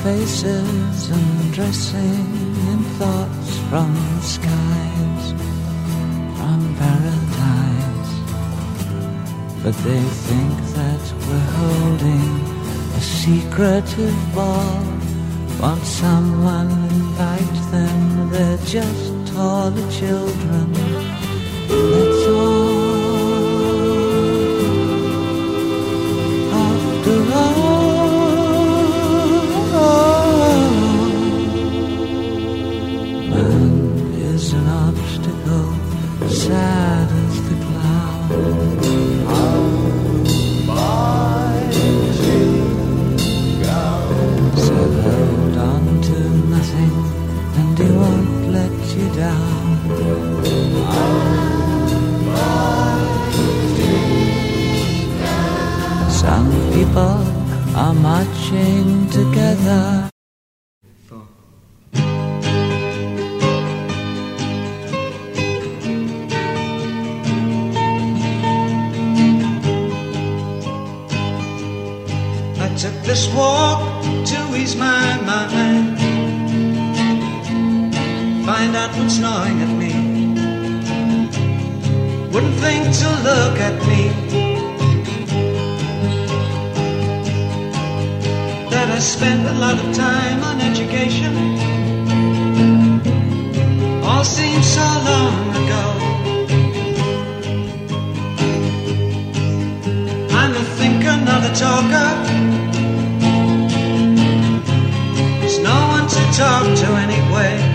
faces and dressing in thoughts from the skies, from paradise. But they think that we're holding a secretive ball. Want someone invite them, they're just taller children, that's all. After all, man is an obstacle, sad as the cloud. Hold on to nothing, and he won't let you down. Some people are marching together. I took this walk to ease my mind, find out what's gnawing at me. Wouldn't think to look at me, that I spent a lot of time on education. All seems so long ago. I'm a thinker, not a talker. There's no one to talk to anyway.